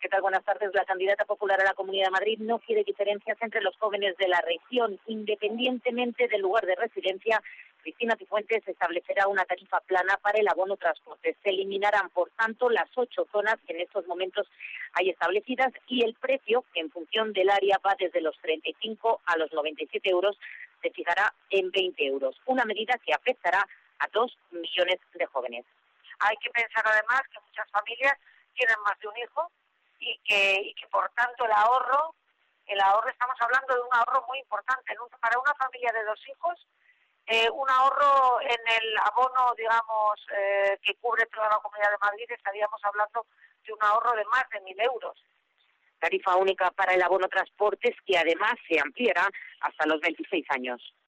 ¿Qué tal? Buenas tardes. La candidata popular a la Comunidad de Madrid no quiere diferencias entre los jóvenes de la región. Independientemente del lugar de residencia, Cristina Cifuentes establecerá una tarifa plana para el abono transporte. Se eliminarán, por tanto, las 8 zonas que en estos momentos hay establecidas y el precio, que en función del área va desde los 35 a los 97 euros, se fijará en 20 euros. Una medida que afectará a 2 millones de jóvenes. Hay que pensar además que muchas familias tienen más de un hijo y que por tanto el ahorro estamos hablando de un ahorro muy importante. Para una familia de 2 hijos, un ahorro en el abono, digamos, que cubre toda la Comunidad de Madrid, estaríamos hablando de un ahorro de más de 1.000 euros. Tarifa única para el abono transportes que además se ampliará hasta los 26 años.